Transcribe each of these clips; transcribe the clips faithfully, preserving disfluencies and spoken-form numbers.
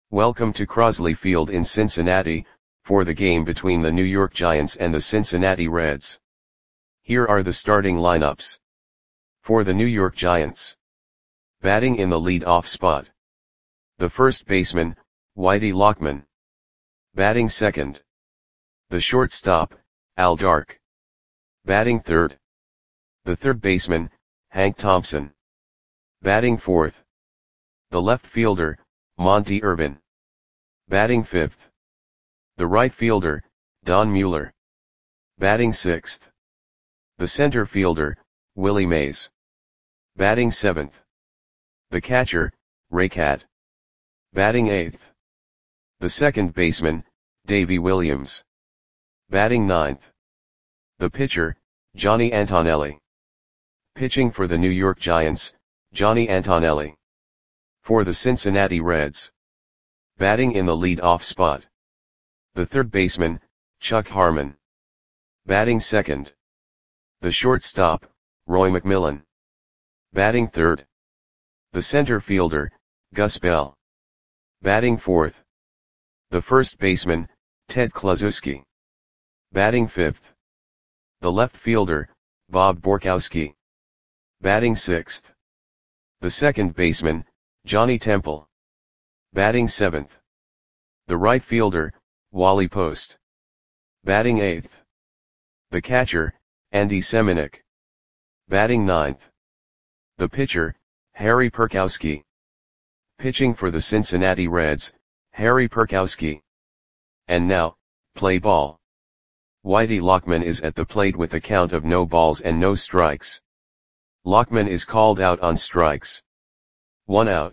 Welcome to Crosley Field in Cincinnati, for the game between the New York Giants and the Cincinnati Reds. Here are the starting lineups. For the New York Giants. Batting in the lead-off spot. The first baseman, Whitey Lockman. Batting second. The shortstop, Al Dark. Batting third. The third baseman, Hank Thompson. Batting fourth. The left fielder, Monte Irvin. Batting fifth. The right fielder, Don Mueller. Batting sixth. The center fielder, Willie Mays. Batting seventh. The catcher, Ray Cat. Batting eighth. The second baseman, Davey Williams. Batting ninth. The pitcher, Johnny Antonelli. Pitching for the New York Giants, Johnny Antonelli. For the Cincinnati Reds. Batting in the lead-off spot. The third baseman, Chuck Harmon. Batting second. The shortstop, Roy McMillan. Batting third. The center fielder, Gus Bell. Batting fourth. The first baseman, Ted Kluszewski. Batting fifth. The left fielder, Bob Borkowski. Batting sixth. The second baseman, Johnny Temple. Batting seventh. The right fielder, Wally Post. Batting eighth. The catcher, Andy Semenuk. Batting ninth. The pitcher, Harry Perkowski. Pitching for the Cincinnati Reds, Harry Perkowski. And now, play ball. Whitey Lockman is at the plate with a count of no balls and no strikes. Lockman is called out on strikes. One out.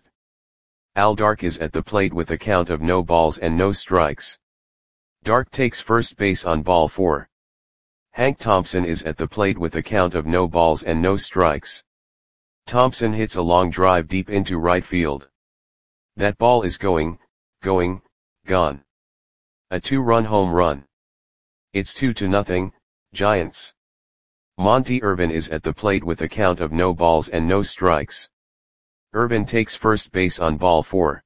Al Dark is at the plate with a count of no balls and no strikes. Dark takes first base on ball four. Hank Thompson is at the plate with a count of no balls and no strikes. Thompson hits a long drive deep into right field. That ball is going, going, gone. A two-run home run. It's two to nothing, Giants. Monte Irvin is at the plate with a count of no balls and no strikes. Irvin takes first base on ball four.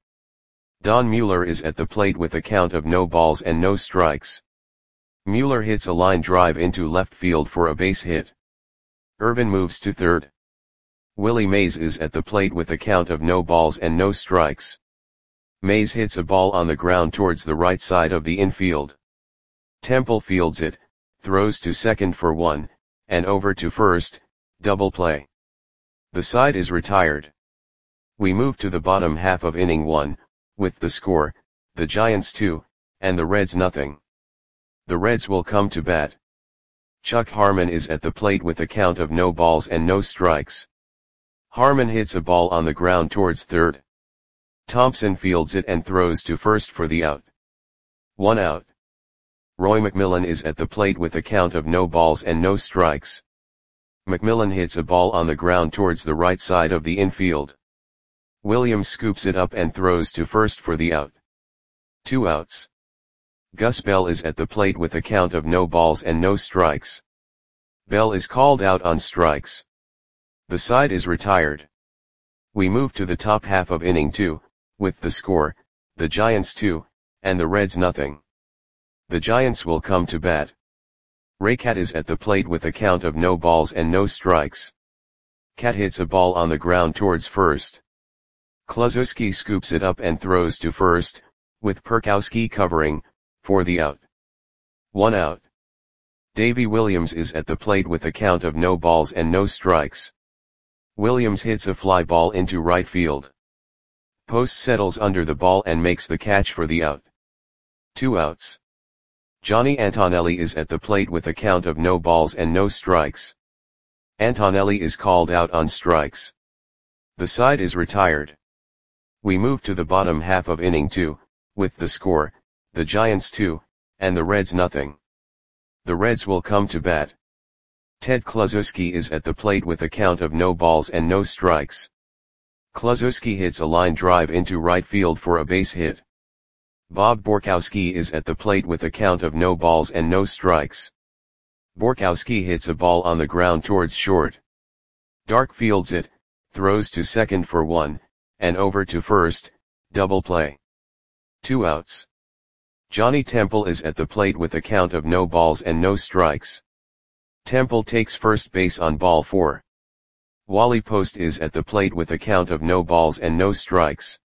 Don Mueller is at the plate with a count of no balls and no strikes. Mueller hits a line drive into left field for a base hit. Irvin moves to third. Willie Mays is at the plate with a count of no balls and no strikes. Mays hits a ball on the ground towards the right side of the infield. Temple fields it, throws to second for one, and over to first, double play. The side is retired. We move to the bottom half of inning one, with the score, the Giants two, and the Reds nothing. The Reds will come to bat. Chuck Harmon is at the plate with a count of no balls and no strikes. Harmon hits a ball on the ground towards third. Thompson fields it and throws to first for the out. One out. Roy McMillan is at the plate with a count of no balls and no strikes. McMillan hits a ball on the ground towards the right side of the infield. Williams scoops it up and throws to first for the out. Two outs. Gus Bell is at the plate with a count of no balls and no strikes. Bell is called out on strikes. The side is retired. We move to the top half of inning two, with the score, the Giants two, and the Reds nothing. The Giants will come to bat. Ray Cat is at the plate with a count of no balls and no strikes. Cat hits a ball on the ground towards first. Kluszewski scoops it up and throws to first, with Perkowski covering, for the out. One out. Davey Williams is at the plate with a count of no balls and no strikes. Williams hits a fly ball into right field. Post settles under the ball and makes the catch for the out. Two outs. Johnny Antonelli is at the plate with a count of no balls and no strikes. Antonelli is called out on strikes. The side is retired. We move to the bottom half of inning two, with the score, the Giants two, and the Reds nothing. The Reds will come to bat. Ted Kluszewski is at the plate with a count of no balls and no strikes. Kluszewski hits a line drive into right field for a base hit. Bob Borkowski is at the plate with a count of no balls and no strikes. Borkowski hits a ball on the ground towards short. Dark fields it, throws to second for one, and over to first, double play. Two outs. Johnny Temple is at the plate with a count of no balls and no strikes. Temple takes first base on ball four. Wally Post is at the plate with a count of no balls and no strikes.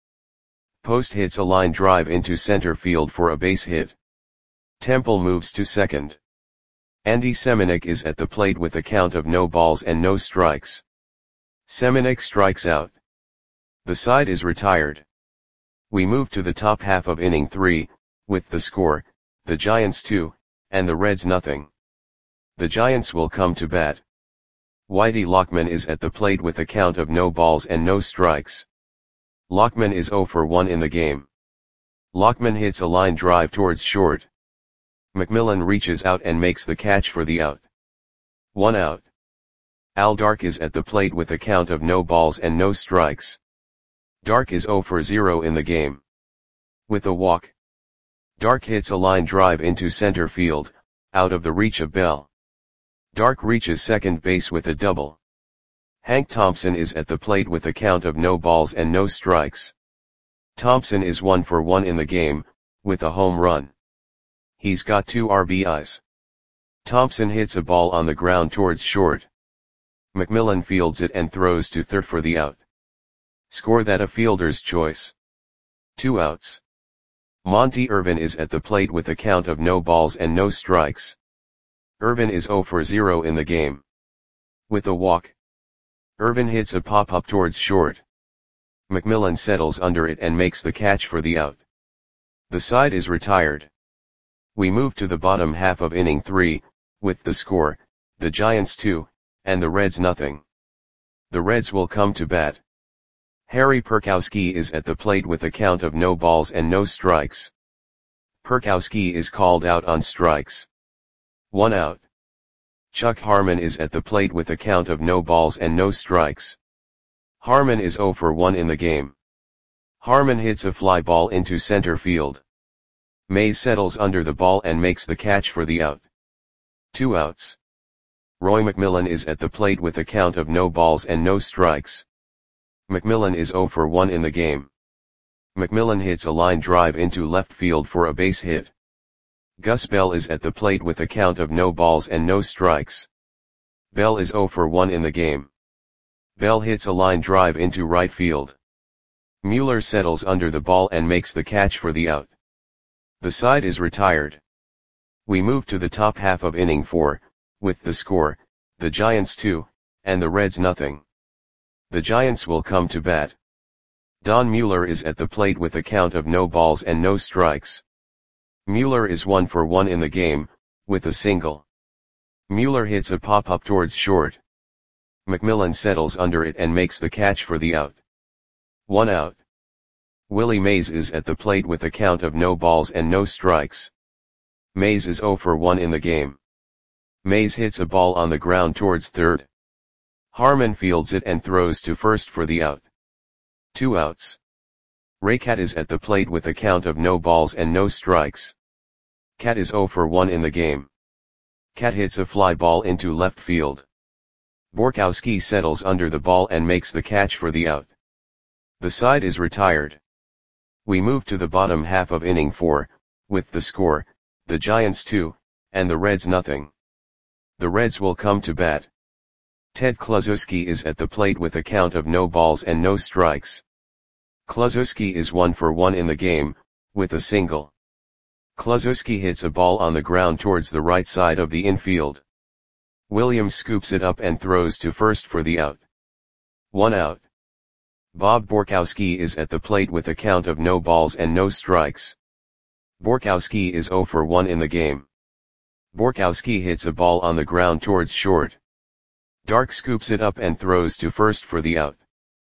Post hits a line drive into center field for a base hit. Temple moves to second. Andy Semenuk is at the plate with a count of no balls and no strikes. Semenuk strikes out. The side is retired. We move to the top half of inning three, with the score, the Giants two, and the Reds nothing. The Giants will come to bat. Whitey Lockman is at the plate with a count of no balls and no strikes. Lockman is oh for one in the game. Lockman hits a line drive towards short. McMillan reaches out and makes the catch for the out. One out. Al Dark is at the plate with a count of no balls and no strikes. Dark is oh for zero in the game. With a walk. Dark hits a line drive into center field, out of the reach of Bell. Dark reaches second base with a double. Hank Thompson is at the plate with a count of no balls and no strikes. Thompson is one for one in the game, with a home run. He's got two R B Is. Thompson hits a ball on the ground towards short. McMillan fields it and throws to third for the out. Score that a fielder's choice. Two outs. Monty Irvin is at the plate with a count of no balls and no strikes. Irvin is oh for zero in the game. With a walk. Irvin hits a pop-up towards short. McMillan settles under it and makes the catch for the out. The side is retired. We move to the bottom half of inning three, with the score, the Giants two, and the Reds nothing. The Reds will come to bat. Harry Perkowski is at the plate with a count of no balls and no strikes. Perkowski is called out on strikes. One out. Chuck Harmon is at the plate with a count of no balls and no strikes. Harmon is oh for one in the game. Harmon hits a fly ball into center field. Mays settles under the ball and makes the catch for the out. Two outs. Roy McMillan is at the plate with a count of no balls and no strikes. McMillan is oh for one in the game. McMillan hits a line drive into left field for a base hit. Gus Bell is at the plate with a count of no balls and no strikes. Bell is oh for one in the game. Bell hits a line drive into right field. Mueller settles under the ball and makes the catch for the out. The side is retired. We move to the top half of inning four, with the score, the Giants two, and the Reds nothing. The Giants will come to bat. Don Mueller is at the plate with a count of no balls and no strikes. Mueller is one for one in the game, with a single. Mueller hits a pop-up towards short. McMillan settles under it and makes the catch for the out. One out. Willie Mays is at the plate with a count of no balls and no strikes. Mays is oh for one in the game. Mays hits a ball on the ground towards third. Harmon fields it and throws to first for the out. Two outs. Raycat is at the plate with a count of no balls and no strikes. Cat is oh for one in the game. Cat hits a fly ball into left field. Borkowski settles under the ball and makes the catch for the out. The side is retired. We move to the bottom half of inning four, with the score, the Giants two, and the Reds nothing. The Reds will come to bat. Ted Kluszewski is at the plate with a count of no balls and no strikes. Kluszewski is one for one in the game, with a single. Kluszewski hits a ball on the ground towards the right side of the infield. Williams scoops it up and throws to first for the out. One out. Bob Borkowski is at the plate with a count of no balls and no strikes. Borkowski is oh for one in the game. Borkowski hits a ball on the ground towards short. Dark scoops it up and throws to first for the out.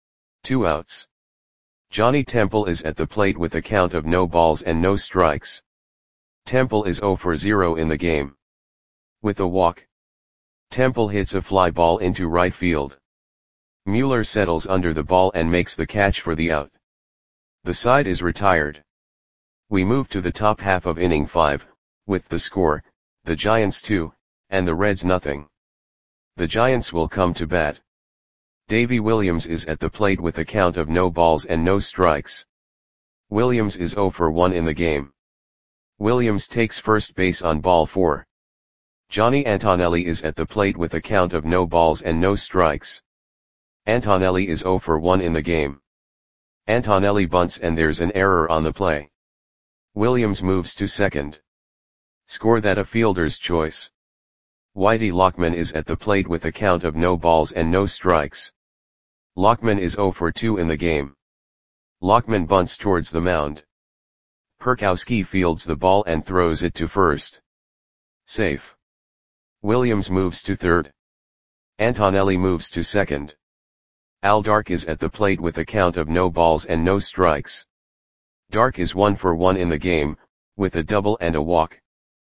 Two outs. Johnny Temple is at the plate with a count of no balls and no strikes. Temple is oh for zero in the game. With a walk. Temple hits a fly ball into right field. Mueller settles under the ball and makes the catch for the out. The side is retired. We move to the top half of inning five, with the score, the Giants two, and the Reds nothing. The Giants will come to bat. Davy Williams is at the plate with a count of no balls and no strikes. Williams is zero for one in the game. Williams takes first base on ball four. Johnny Antonelli is at the plate with a count of no balls and no strikes. Antonelli is zero for one in the game. Antonelli bunts and there's an error on the play. Williams moves to second. Score that a fielder's choice. Whitey Lockman is at the plate with a count of no balls and no strikes. Lockman is zero for two in the game. Lockman bunts towards the mound. Perkowski fields the ball and throws it to first. Safe. Williams moves to third. Antonelli moves to second. Al Dark is at the plate with a count of no balls and no strikes. Dark is one for one in the game, with a double and a walk.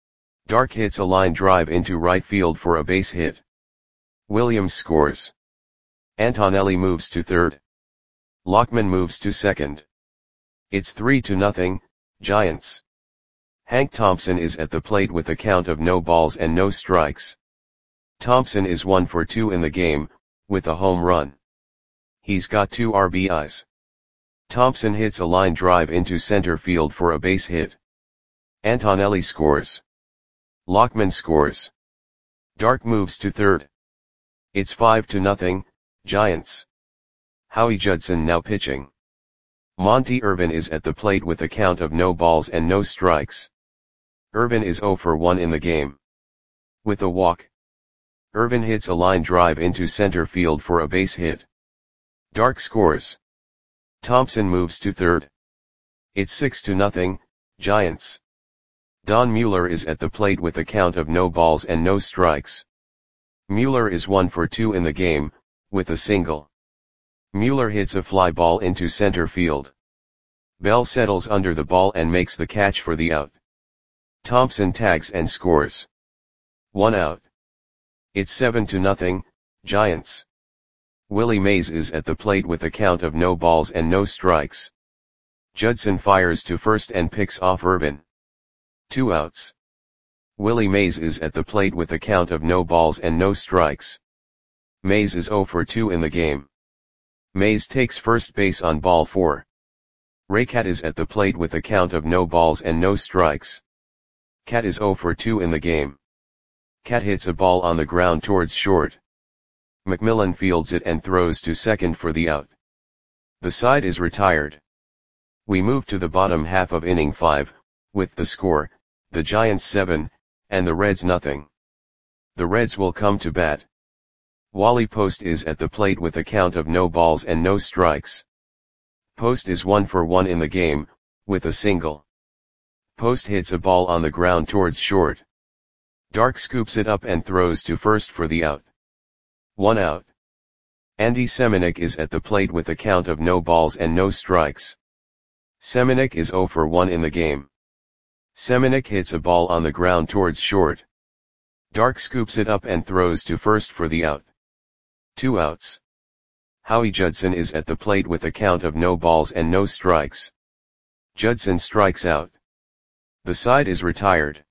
Dark hits a line drive into right field for a base hit. Williams scores. Antonelli moves to third. Lockman moves to second. It's three to nothing, Giants. Hank Thompson is at the plate with a count of no balls and no strikes. Thompson is one for two in the game, with a home run. He's got two R B Is. Thompson hits a line drive into center field for a base hit. Antonelli scores. Lockman scores. Dark moves to third. It's five to nothing, Giants. Howie Judson now pitching. Monty Irvin is at the plate with a count of no balls and no strikes. Irvin is zero for one in the game. With a walk. Irvin hits a line drive into center field for a base hit. Dark scores. Thompson moves to third. It's six to nothing, Giants. Don Mueller is at the plate with a count of no balls and no strikes. Mueller is one for two in the game, with a single. Mueller hits a fly ball into center field. Bell settles under the ball and makes the catch for the out. Thompson tags and scores. One out. It's seven to nothing, Giants. Willie Mays is at the plate with a count of no balls and no strikes. Judson fires to first and picks off Irvin. Two outs. Willie Mays is at the plate with a count of no balls and no strikes. Mays is zero for two in the game. Mays takes first base on ball four. Raycat is at the plate with a count of no balls and no strikes. Cat is zero for two in the game. Cat hits a ball on the ground towards short. McMillan fields it and throws to second for the out. The side is retired. We move to the bottom half of inning five, with the score, the Giants seven, and the Reds nothing. The Reds will come to bat. Wally Post is at the plate with a count of no balls and no strikes. Post is one for one in the game, with a single. Post hits a ball on the ground towards short. Dark scoops it up and throws to first for the out. One out. Andy Semenuk is at the plate with a count of no balls and no strikes. Semenuk is zero for one in the game. Semenuk hits a ball on the ground towards short. Dark scoops it up and throws to first for the out. Two outs. Howie Judson is at the plate with a count of no balls and no strikes. Judson strikes out. The side is retired.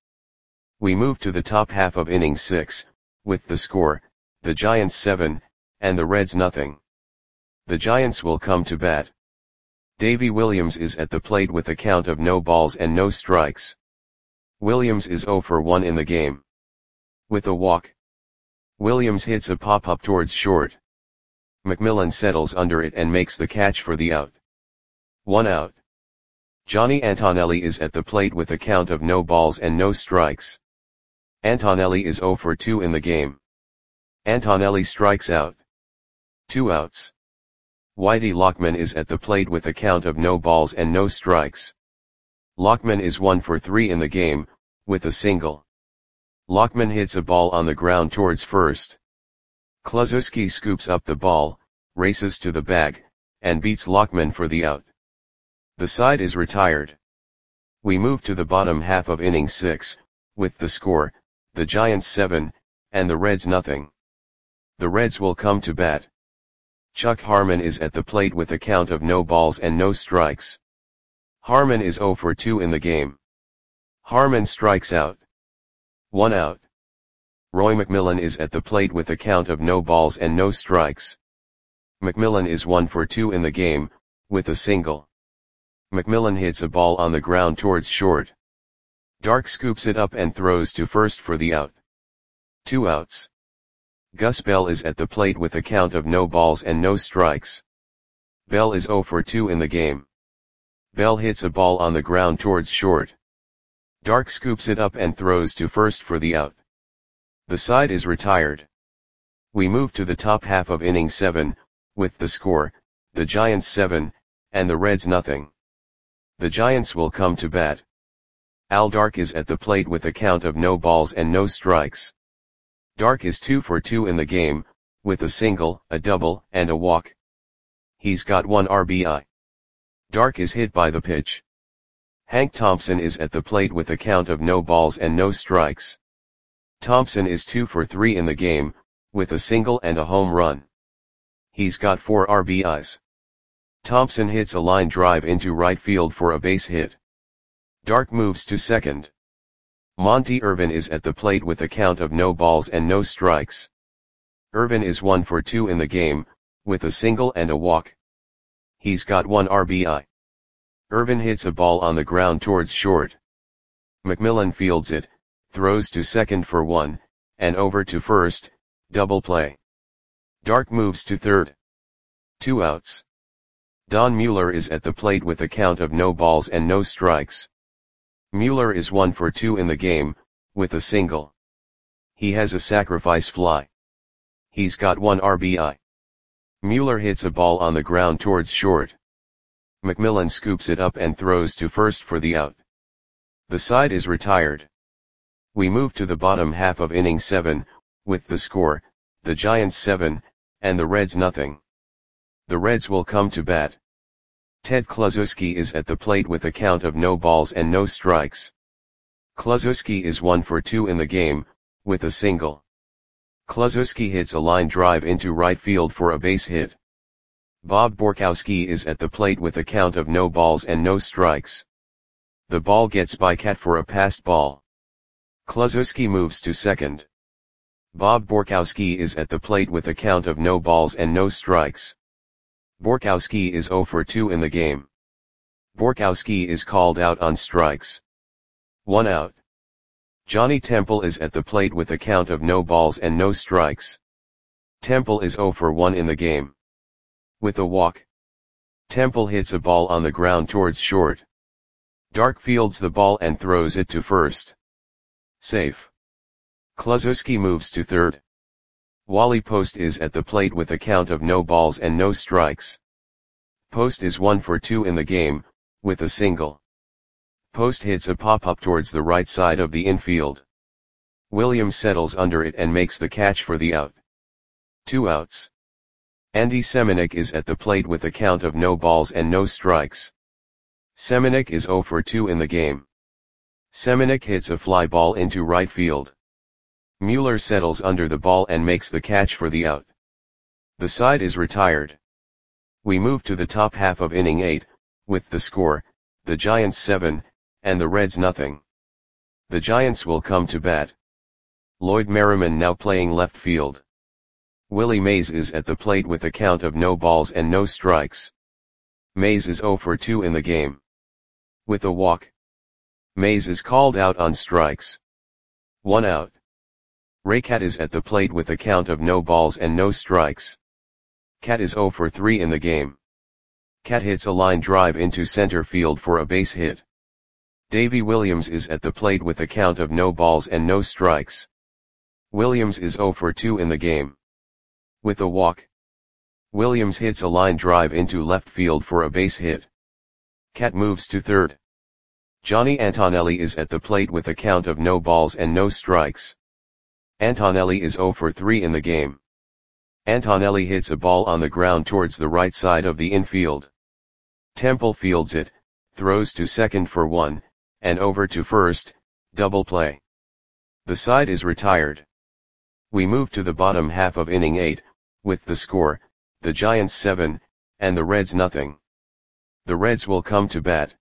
We move to the top half of inning six, with the score, the Giants seven, and the Reds nothing. The Giants will come to bat. Davy Williams is at the plate with a count of no balls and no strikes. Williams is zero for one in the game. With a walk. Williams hits a pop-up towards short. McMillan settles under it and makes the catch for the out. One out. Johnny Antonelli is at the plate with a count of no balls and no strikes. Antonelli is zero for two in the game. Antonelli strikes out. Two outs. Whitey Lockman is at the plate with a count of no balls and no strikes. Lockman is one for three in the game, with a single. Lockman hits a ball on the ground towards first. Kluszewski scoops up the ball, races to the bag, and beats Lockman for the out. The side is retired. We move to the bottom half of inning six, with the score, the Giants seven, and the Reds nothing. The Reds will come to bat. Chuck Harmon is at the plate with a count of no balls and no strikes. Harmon is zero for two in the game. Harmon strikes out. One out. Roy McMillan is at the plate with a count of no balls and no strikes. McMillan is one for two in the game, with a single. McMillan hits a ball on the ground towards short. Dark scoops it up and throws to first for the out. Two outs. Gus Bell is at the plate with a count of no balls and no strikes. Bell is oh for two in the game. Bell hits a ball on the ground towards short. Dark scoops it up and throws to first for the out. The side is retired. We move to the top half of inning seven, with the score, the Giants seven, and the Reds nothing. The Giants will come to bat. Al Dark is at the plate with a count of no balls and no strikes. Dark is two for two in the game, with a single, a double, and a walk. He's got one R B I. Dark is hit by the pitch. Hank Thompson is at the plate with a count of no balls and no strikes. Thompson is two for three in the game, with a single and a home run. He's got four R B Is. Thompson hits a line drive into right field for a base hit. Dark moves to second. Monty Irvin is at the plate with a count of no balls and no strikes. Irvin is one for two in the game, with a single and a walk. He's got one R B I. Irvin hits a ball on the ground towards short. McMillan fields it, throws to second for one, and over to first, double play. Dark moves to third. Two outs. Don Mueller is at the plate with a count of no balls and no strikes. Mueller is one for two in the game, with a single. He has a sacrifice fly. He's got one R B I. Mueller hits a ball on the ground towards short. McMillan scoops it up and throws to first for the out. The side is retired. We move to the bottom half of inning seven, with the score, the Giants seven, and the Reds nothing. The Reds will come to bat. Ted Kluszewski is at the plate with a count of no balls and no strikes. Kluszewski is one for two in the game, with a single. Kluszewski hits a line drive into right field for a base hit. Bob Borkowski is at the plate with a count of no balls and no strikes. The ball gets by Cat for a passed ball. Kluszewski moves to second. Bob Borkowski is at the plate with a count of no balls and no strikes. Borkowski is oh for two in the game. Borkowski is called out on strikes. One out. Johnny Temple is at the plate with a count of no balls and no strikes. Temple is oh for one in the game. With a walk. Temple hits a ball on the ground towards short. Dark fields the ball and throws it to first. Safe. Kluszewski moves to third. Wally Post is at the plate with a count of no balls and no strikes. Post is one for two in the game, with a single. Post hits a pop-up towards the right side of the infield. Williams settles under it and makes the catch for the out. Two outs. Andy Semenuk is at the plate with a count of no balls and no strikes. Semenuk is oh for two in the game. Semenuk hits a fly ball into right field. Mueller settles under the ball and makes the catch for the out. The side is retired. We move to the top half of inning eight, with the score, the Giants seven, and the Reds nothing. The Giants will come to bat. Lloyd Merriman now playing left field. Willie Mays is at the plate with a count of no balls and no strikes. Mays is oh for two in the game. With a walk. Mays is called out on strikes. One out. Ray Cat is at the plate with a count of no balls and no strikes. Cat is oh for three in the game. Cat hits a line drive into center field for a base hit. Davy Williams is at the plate with a count of no balls and no strikes. Williams is oh for two in the game. With a walk. Williams hits a line drive into left field for a base hit. Cat moves to third. Johnny Antonelli is at the plate with a count of no balls and no strikes. Antonelli is oh for three in the game. Antonelli hits a ball on the ground towards the right side of the infield. Temple fields it, throws to second for one, and over to first, double play. The side is retired. We move to the bottom half of inning eight, with the score, the Giants seven, and the Reds nothing. The Reds will come to bat.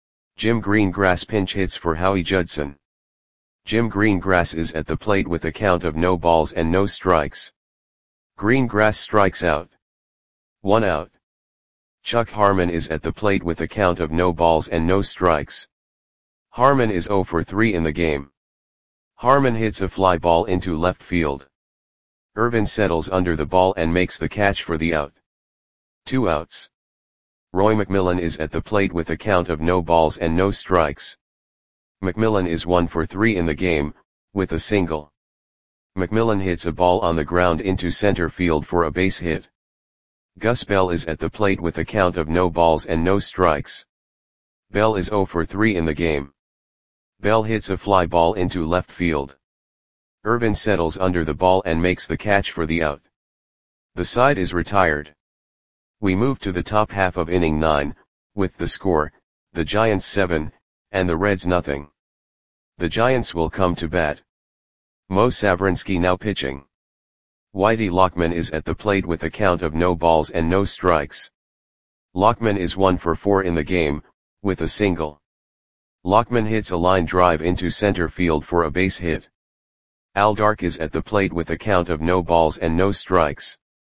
Jim Greengrass pinch hits for Howie Judson. Jim Greengrass is at the plate with a count of no balls and no strikes. Greengrass strikes out. One out. Chuck Harmon is at the plate with a count of no balls and no strikes. Harmon is zero for three in the game. Harmon hits a fly ball into left field. Irvin settles under the ball and makes the catch for the out. Two outs. Roy McMillan is at the plate with a count of no balls and no strikes. McMillan is one for three in the game, with a single. McMillan hits a ball on the ground into center field for a base hit. Gus Bell is at the plate with a count of no balls and no strikes. Bell is zero for three in the game. Bell hits a fly ball into left field. Irvin settles under the ball and makes the catch for the out. The side is retired. We move to the top half of inning nine, with the score, the Giants seven, and the Reds nothing. The Giants will come to bat. Mo Savrinsky now pitching. Whitey Lockman is at the plate with a count of no balls and no strikes. Lockman is one for four in the game, with a single. Lockman hits a line drive into center field for a base hit. Al Dark is at the plate with a count of no balls and no strikes.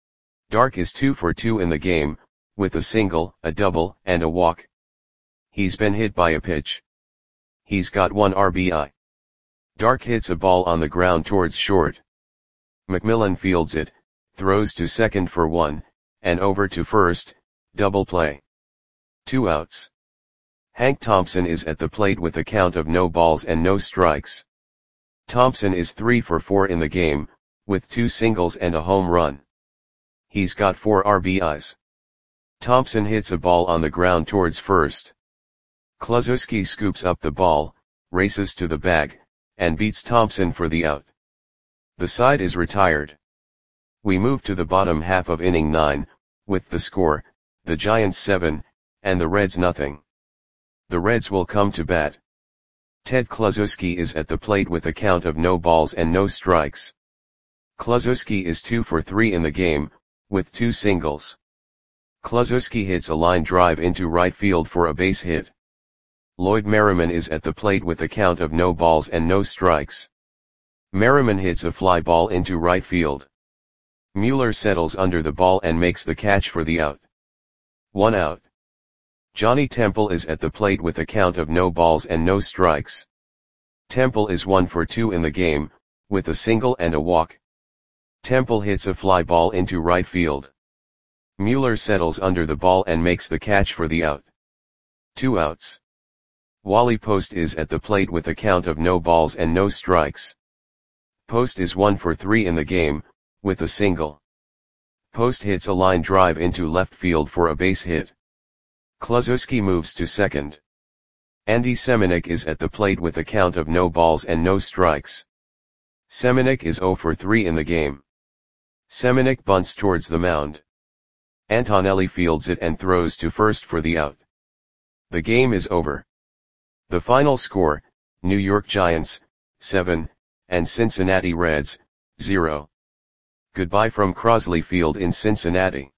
Dark is two for two in the game, with a single, a double, and a walk. He's been hit by a pitch. He's got one R B I. Dark hits a ball on the ground towards short. McMillan fields it, throws to second for one, and over to first, double play. Two outs. Hank Thompson is at the plate with a count of no balls and no strikes. Thompson is three for four in the game, with two singles and a home run. He's got four R B Is. Thompson hits a ball on the ground towards first. Kluszewski scoops up the ball, races to the bag, and beats Thompson for the out. The side is retired. We move to the bottom half of inning nine, with the score, the Giants seven, and the Reds nothing. The Reds will come to bat. Ted Kluszewski is at the plate with a count of no balls and no strikes. Kluszewski is two for three in the game, with two singles. Kluszewski hits a line drive into right field for a base hit. Lloyd Merriman is at the plate with a count of no balls and no strikes. Merriman hits a fly ball into right field. Mueller settles under the ball and makes the catch for the out. One out. Johnny Temple is at the plate with a count of no balls and no strikes. Temple is one for two in the game, with a single and a walk. Temple hits a fly ball into right field. Mueller settles under the ball and makes the catch for the out. Two outs. Wally Post is at the plate with a count of no balls and no strikes. Post is one for three in the game, with a single. Post hits a line drive into left field for a base hit. Kluszewski moves to second. Andy Semenuk is at the plate with a count of no balls and no strikes. Semenuk is zero for three in the game. Semenuk bunts towards the mound. Antonelli fields it and throws to first for the out. The game is over. The final score, New York Giants, seven, and Cincinnati Reds, zero. Goodbye from Crosley Field in Cincinnati.